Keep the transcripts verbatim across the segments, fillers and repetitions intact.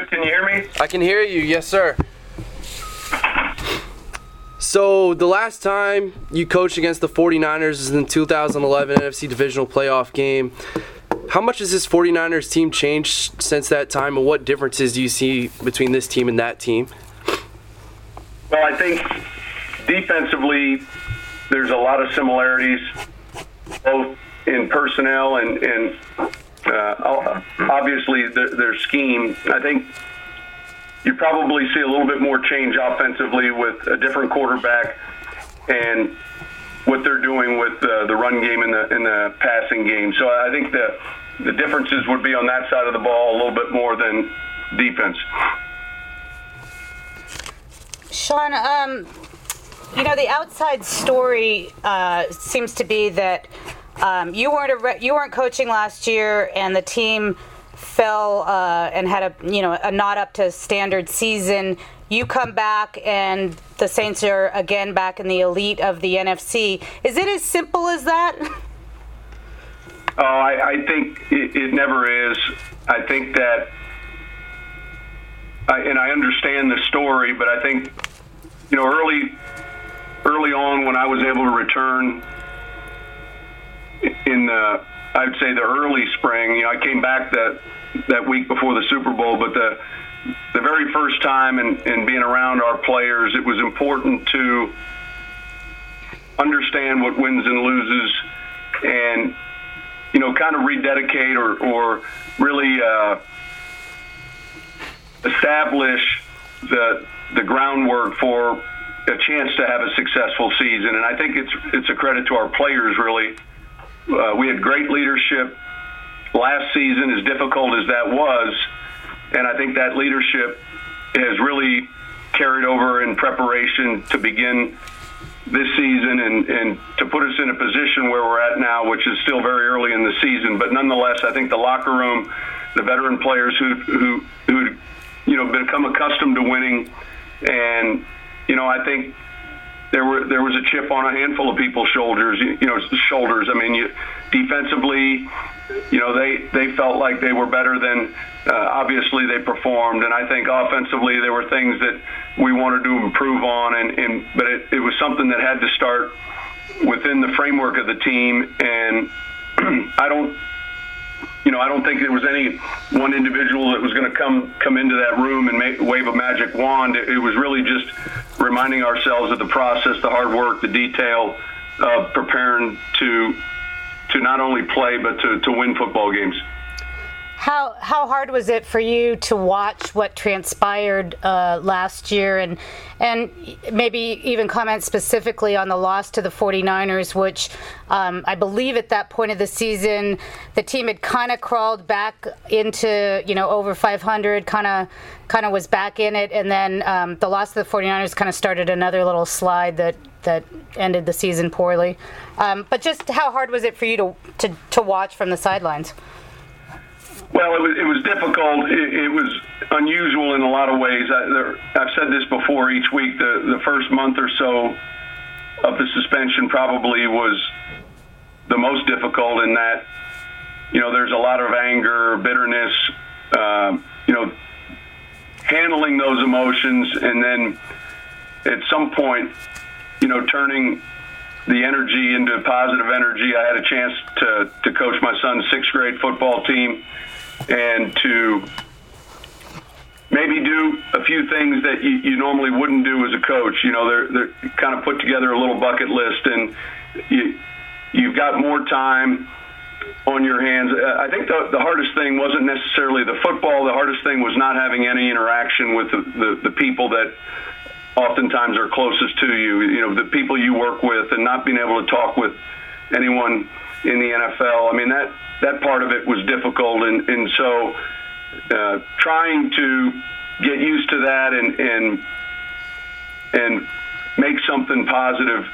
guys, can you hear me? I can hear you, yes, sir. So the last time you coached against the forty-niners is in the two thousand eleven N F C Divisional Playoff game. How much has this forty-niners team changed since that time, and what differences do you see between this team and that team? Well, I think defensively there's a lot of similarities, both in personnel and, and uh, obviously their, their scheme. I think you probably see a little bit more change offensively with a different quarterback and what they're doing with uh, the run game and the in the passing game. So I think the the differences would be on that side of the ball a little bit more than defense. Sean, um, you know, the outside story uh, seems to be that um, you weren't a re- you weren't coaching last year, and the team fell uh, and had a you know a not up to standard season. You come back, and the Saints are again back in the elite of the N F C. Is it as simple as that? Oh, I, I think it, it never is. I think that, I, and I understand the story, but I think, you know, early, early on when I was able to return in the, I would say the early spring, you know, I came back that that week before the Super Bowl, but the the very first time and, and being around our players, it was important to understand what wins and loses and, you know, kind of rededicate or, or really uh, establish the the groundwork for a chance to have a successful season. And I think it's it's a credit to our players, really. Uh, we had great leadership last season, as difficult as that was, and I think that leadership has really carried over in preparation to begin this season and, and to put us in a position where we're at now, which is still very early in the season. But nonetheless, I think the locker room, the veteran players who who who you know become accustomed to winning, and you know I think there were there was a chip on a handful of people's shoulders. You, you know, shoulders. I mean, you, defensively, you know they they felt like they were better than uh, obviously they performed, and I think offensively there were things that we wanted to improve on, and, and but it, it was something that had to start within the framework of the team. And I don't, you know, I don't think there was any one individual that was going to come come into that room and make, wave a magic wand. It, it was really just reminding ourselves of the process, the hard work, the detail of preparing to to not only play but to, to win football games. How how hard was it for you to watch what transpired uh, last year, and and maybe even comment specifically on the loss to the forty-niners, which um, I believe at that point of the season the team had kind of crawled back into, you know, over five hundred, kind of kind of was back in it, and then um, the loss to the forty-niners kind of started another little slide that that ended the season poorly. Um, but just how hard was it for you to to, to watch from the sidelines? Well, it was, it was difficult. It, it was unusual in a lot of ways. I, there, I've said this before each week. The, the first month or so of the suspension probably was the most difficult in that, you know, there's a lot of anger, bitterness, uh, you know, handling those emotions, and then at some point, you know, turning the energy into positive energy. I had a chance to, to coach my son's sixth grade football team and to maybe do a few things that you, you normally wouldn't do as a coach. You know, they're, they're kind of put together a little bucket list, and you, you've got more time on your hands. I think the, the hardest thing wasn't necessarily the football. The hardest thing was not having any interaction with the, the, the people that oftentimes are closest to you, you know, the people you work with, and not being able to talk with anyone in the N F L. I mean, that, that part of it was difficult. And, and so uh, trying to get used to that and, and, and make something positive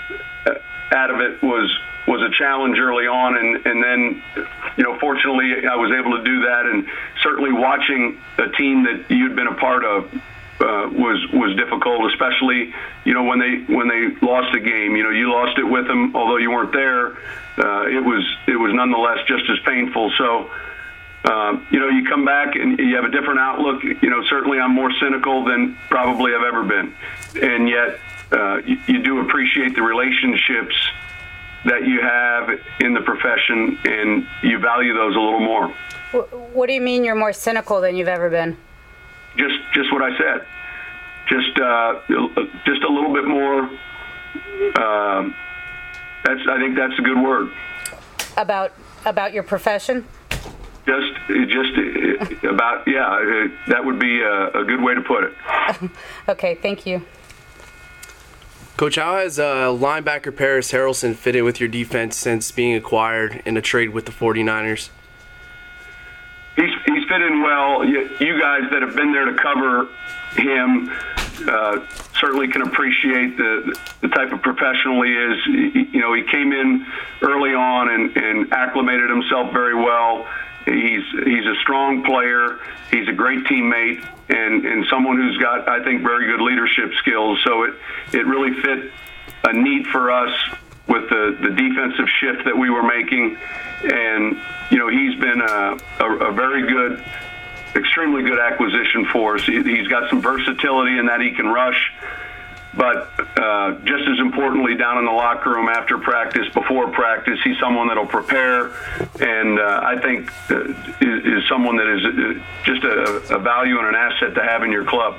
out of it was, was a challenge early on. And, and then, you know, fortunately I was able to do that. And certainly watching a team that you'd been a part of Uh, was was difficult, especially, you know, when they when they lost a game. You know, you lost it with them, although you weren't there. Uh, it was it was nonetheless just as painful. So, Um, you know, you come back and you have a different outlook. You know, certainly I'm more cynical than probably I've ever been. And yet uh, you, you do appreciate the relationships that you have in the profession, and you value those a little more. What do you mean you're more cynical than you've ever been? Just just what I said. Just uh, just a little bit more. Uh, that's I think that's a good word. About about your profession? Just, just about, yeah, that would be a, a good way to put it. Okay, thank you. Coach, how has uh, linebacker Paris Harrelson fit in with your defense since being acquired in a trade with the forty-niners? He's, he's fit in well. You, you guys that have been there to cover him uh, certainly can appreciate the, the type of professional he is. He, you know, he came in early on and, and acclimated himself very well. He's he's a strong player. He's a great teammate, and, and someone who's got, I think, very good leadership skills. So it, it really fit a need for us with the, the defensive shift that we were making. And, you know, he's been a, a, a very good, extremely good acquisition for us. He, he's got some versatility in that he can rush. But uh, just as importantly, down in the locker room after practice, before practice, he's someone that'll prepare, and uh, I think uh, is, is someone that is just a, a value and an asset to have in your club.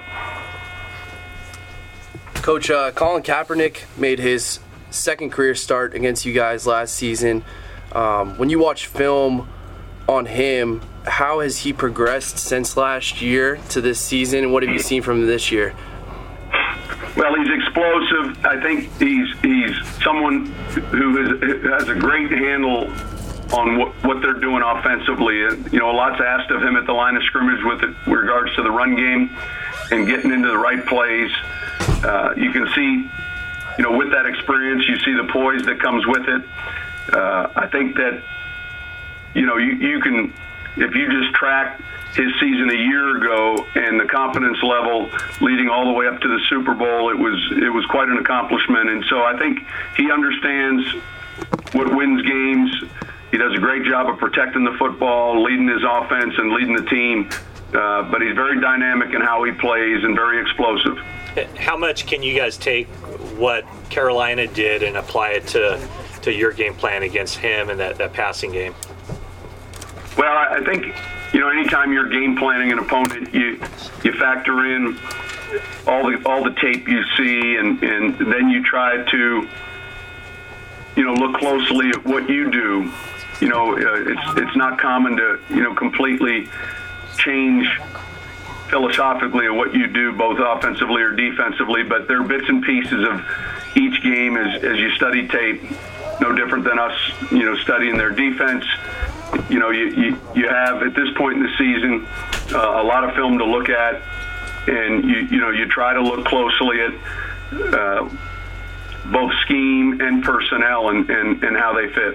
Coach, uh, Colin Kaepernick made his second career start against you guys last season. Um, when you watch film on him, how has he progressed since last year to this season, and what have you seen from him this year? Well, he's explosive. I think he's he's someone who is, has a great handle on what, what they're doing offensively. You know, lots asked of him at the line of scrimmage with, it, with regards to the run game and getting into the right plays. Uh, you can see, you know, with that experience, you see the poise that comes with it. Uh, I think that, you know, you, you can, if you just track his season a year ago and the confidence level leading all the way up to the Super Bowl, it was it was quite an accomplishment. And so I think he understands what wins games. He does a great job of protecting the football, leading his offense and leading the team. Uh, but he's very dynamic in how he plays and very explosive. How much can you guys take what Carolina did and apply it to to your game plan against him and that, that passing game? Well, I think, you know, anytime you're game planning an opponent, you you factor in all the all the tape you see, and, and then you try to, you know, look closely at what you do. You know, uh, it's it's not common to, you know, completely change philosophically of what you do, both offensively or defensively, but there are bits and pieces of each game as, as you study tape, no different than us, you know, studying their defense. You know, you, you, you have, at this point in the season, uh, a lot of film to look at, and, you you know, you try to look closely at uh, both scheme and personnel and, and, and how they fit.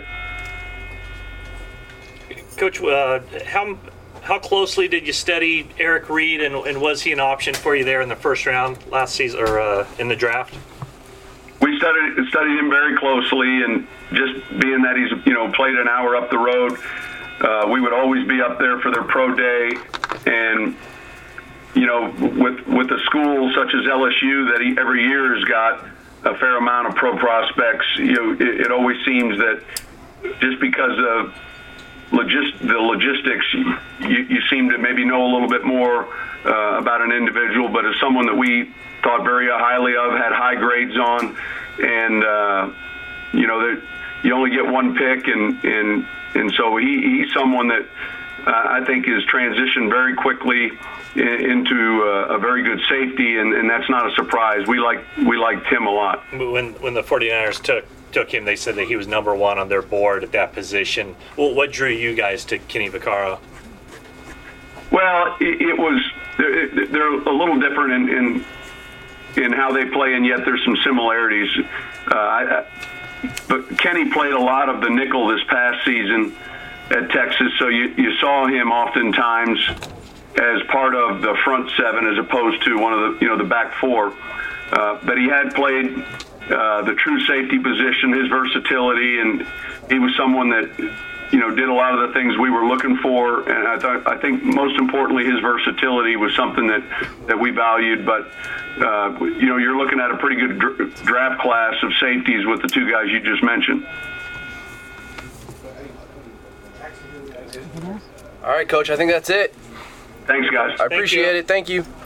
Coach, uh, how how closely did you study Eric Reid, and, and was he an option for you there in the first round last season, or uh, in the draft? We studied studied him very closely, and just being that he's, you know, played an hour up the road, uh, we would always be up there for their pro day. And, you know, with with a school such as L S U that he every year has got a fair amount of pro prospects, you know, it, it always seems that just because of logist, the logistics, you, you seem to maybe know a little bit more uh, about an individual, but as someone that we thought very highly of, had high grades on, and uh, you know that you only get one pick, and and and so he, he's someone that uh, I think is transitioned very quickly in, into a, a very good safety, and, and that's not a surprise. We like we liked him a lot. When when the forty-niners took took him, they said that he was number one on their board at that position. Well, what drew you guys to Kenny Vaccaro? Well, it, it was they're, they're a little different in. in in how they play, and yet there's some similarities. Uh, I, but Kenny played a lot of the nickel this past season at Texas, so you, you saw him oftentimes as part of the front seven as opposed to one of the, you know, the back four. Uh, but he had played uh, the true safety position, his versatility, and he was someone that you know, did a lot of the things we were looking for, and I thought, I think most importantly, his versatility was something that, that we valued. But uh, you know, you're looking at a pretty good dr- draft class of safeties with the two guys you just mentioned. All right, Coach. I think that's it. Thanks, guys. I appreciate you. it. Thank you.